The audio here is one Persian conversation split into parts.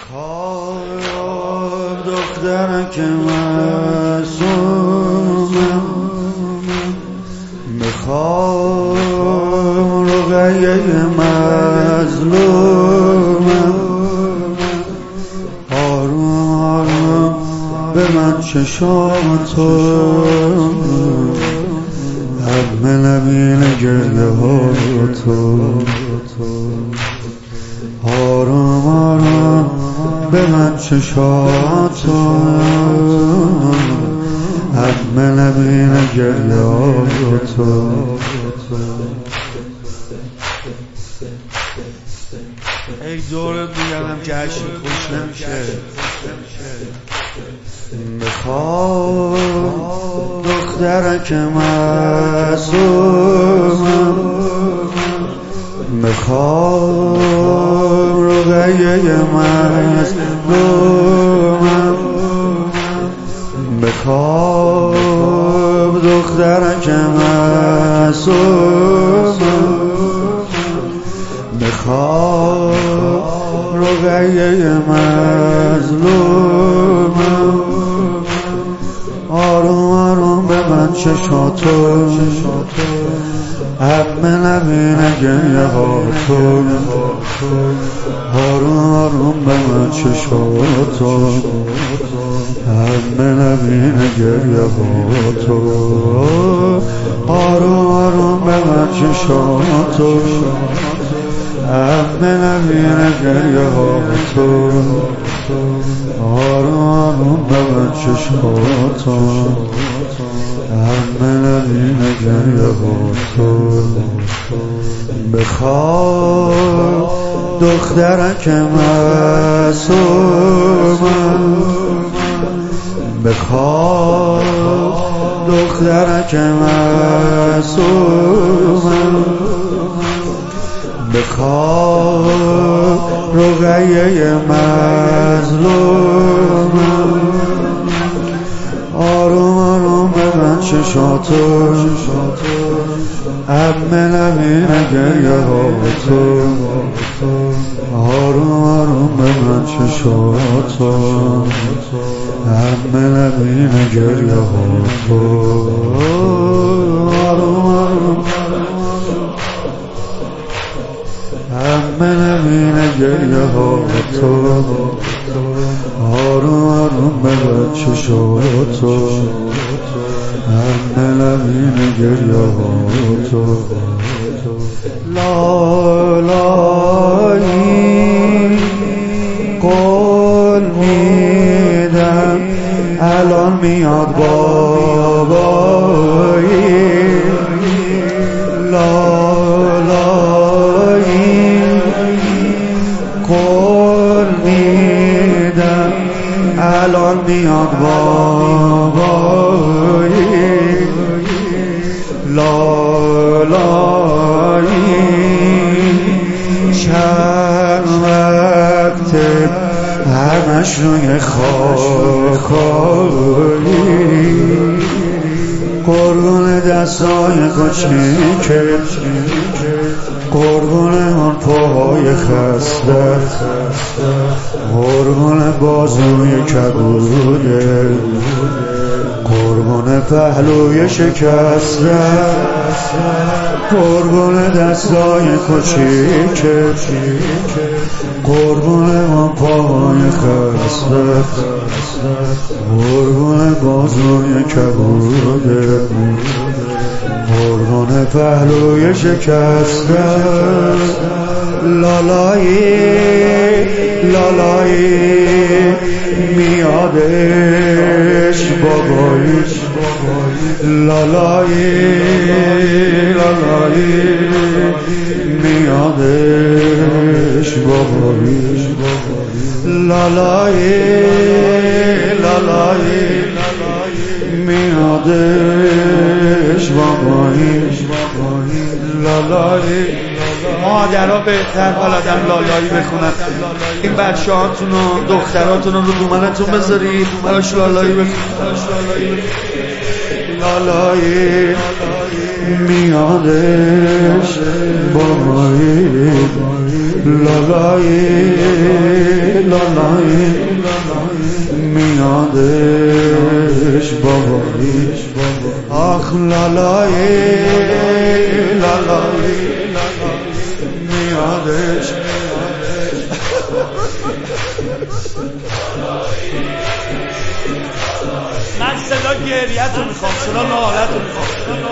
میخوام دخترک معصومم، میخوام رقیه مظلومم، آروم آروم به من چشاتو همه نبینه گریه هاتو، آروم آروم به من چشاتو همه نبینه گریه هاتو. ای دورت میگردم که هرچی خوش نمیشه. میخوام دخترک معصومم، میخوام رقیه مظلومم، میخوام دخترک معصومم، میخوام رقیه مظلومم، آروم آروم به من چشاتو همه نبینه گریه هاتو، آروم آروم به من چشاتو همه نبینه گریه هاتو، آروم آروم به من چشاتو همه نبینه گریه هاتو، آروم آروم به من چشاتو همه نبینه گریه هاتو. بخواه دخترک معصومم، بخواه دخترک معصومم، بخواه رقیه مظلومم، آروم آروم به من چشاتو همه نبینه گریه هاتو، آروم آروم به من چشاتو همه نبینه گریه هاتو، آروم آروم همه نبینه گریه هاتو، آروم آروم به من چشاتو همه نبینه گریه هاتو. لالایی قول میدم الان میاد بابایی، لالایی قول میدم الان میاد بابایی، لالایی چند وقته همش روی خاکایی، قربون دستای کوچیکه، قربون اون پاهای خسته، قربون بازوی کبوده، قربون پهلوی شکسته، قربون دستای کوچیکه، قربون اون پاهای خسته، قربون بازوی کبوده، قربون پهلوی شکسته، لالایی لالایی میادش بابایی، لالایی لالایی میادش بابایی، لالایی لالایی میادش بابایی، لالایی. مادرها بهتر بلدن لالایی بخونن. این بچه هاتون و دختراتون رو دومنتون بذارید براش لالایی بخونن. لالایی میادش بابایی، لالایی لالایی میادش بابایی آخ لالایی لالایی میادش من صدا گریه‌تو میخوام صدا نالتو میخوام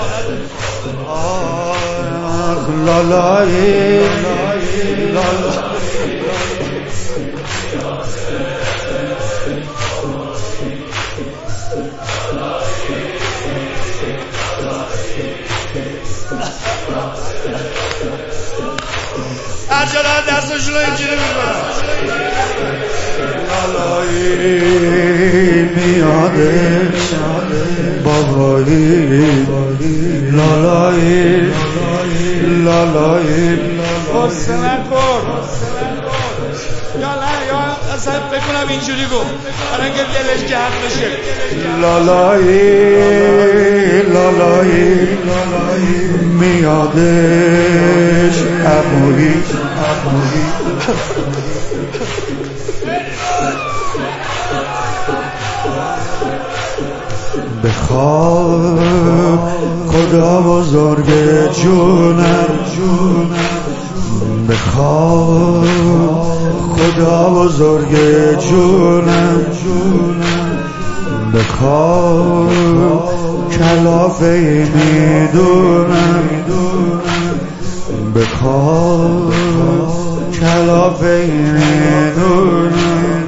آخ لالایی لالایی هرچنان دستشون رو اینجوری میکنم لالایی میادش بابایی لالایی لالایی قصه نکن یا نه یا اصلا بکنم اینجوری گفت برای اینکه دلش گرم بشه لالایی لالایی میادش عمویی بخواب خدا بزرگ جونم بخواب خدا بزرگ جونم بخواب کلافه میدونم بخواب کلافه میدونم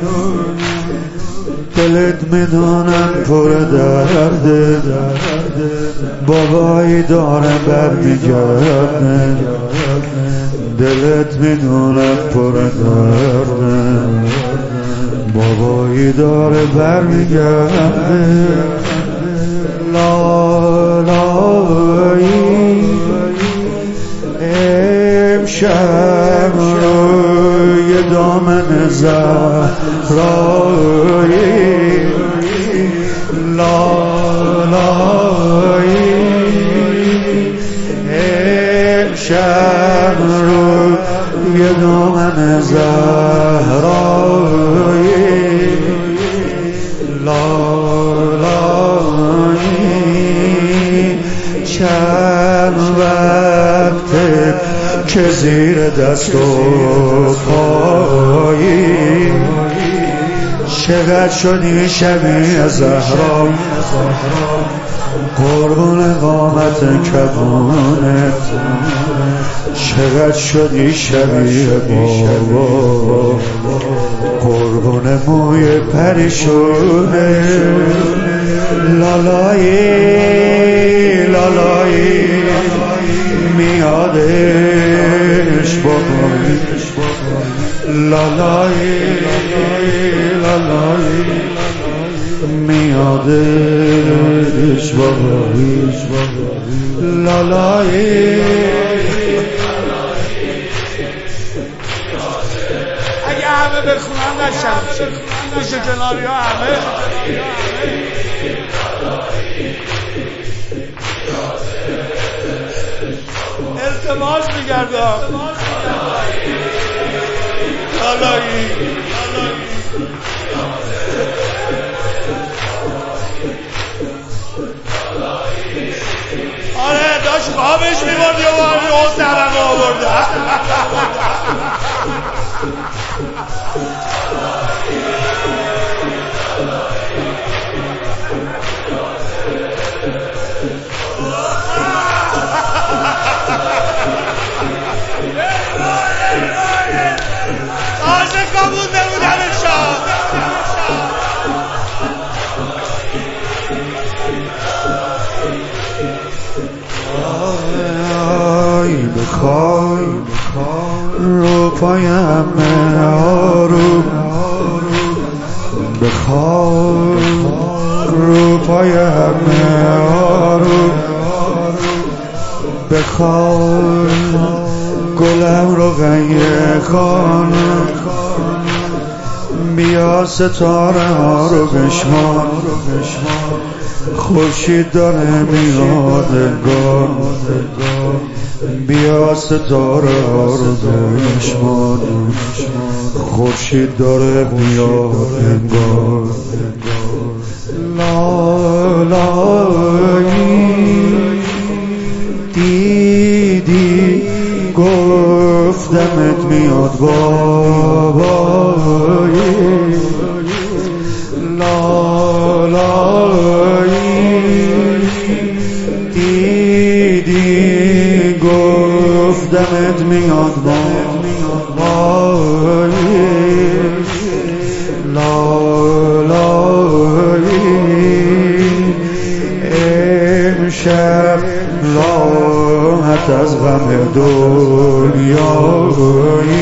دلت میدونم پر درده بابایی داره برمیگرده دلت میدونم پر درده بابایی داره برمیگرده لالایی امشب روی دامن زهرایی لالایی امشب روی دامن زهرایی لالایی چند وقته که زیر دست و پایی چقدر شدی شبیه زهرا قربون قامت کبونت چقدر شدی شبیه بابا قربون موی پریشونه لالایی لالایی میادش بابایی لالایی لالایی میادش بابایی لالایی اگه همه بخونن قشنگ میشه گوشه کناری ها همه التماس میگردم لالایی آره داشت خوابش میبرد یا باری اون طبقه آورده تازه کابونده بودم شاد بخوای رو پایم آروم بخوای رو پایم آروم بخوای گلم رو غیه خانم بیا ستاره ها رو بشمار خورشید داره میاد انگار بیا ستاره ها رو بشمار، خورشید داره میاد انگار. لالایی دیدی گفتمت میاد بابایی. لالایی دیدی گفتمت میاد بابایی. لالایی امشب راحت از غم دنیایی،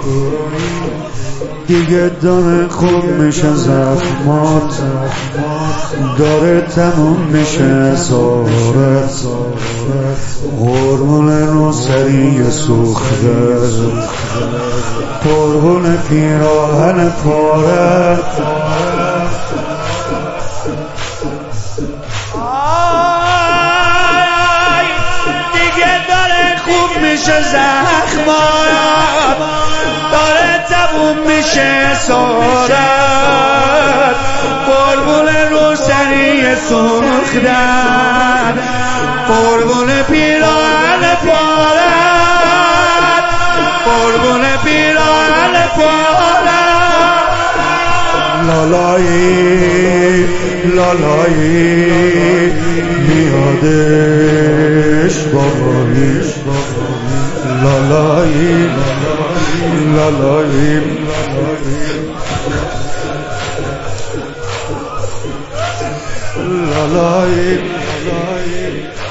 دیگه داره خوب میشه زخمات، داره تموم میشه اسارت. قربون روسری سوخته، قربون پیراهن پاره. میشه زخمات، داره تموم میشه اسارت. قربون روسری سوختن، قربون پیراهن پارت، قربون پیراهن پارت. لالایی لالایی میادش بابایی. لالایی لالایی لالایی لالایی